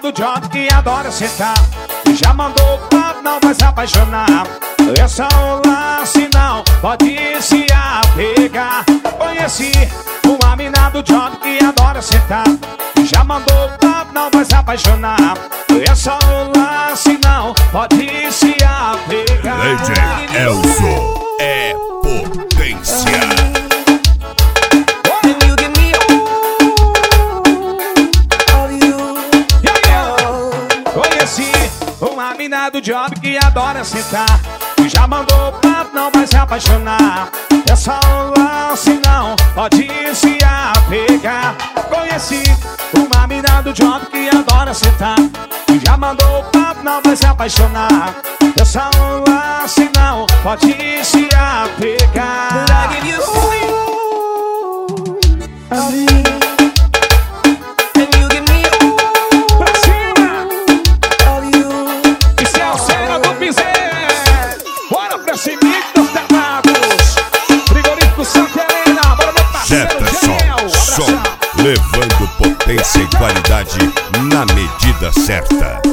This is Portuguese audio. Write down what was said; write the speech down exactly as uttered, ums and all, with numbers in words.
do job que adora sentar. Já mandou papo, não vai se apaixonar. É só um lance, não pode se apegar. Conheci uma mina do job que adora sentar. Já mandou papo, não vai se apaixonar. É só um lance, não pode se apegar. D J Elzo é potência. Uma mina do job que adora sentar. Já mandou papo, não vai se apaixonar. É só um lance, não pode se apegar. Conheci uma mina do job que adora sentar. Já mandou papo, não vai se apaixonar. É só um lance, não pode se apegar. Jefferson, som, levando potência e qualidade na medida certa.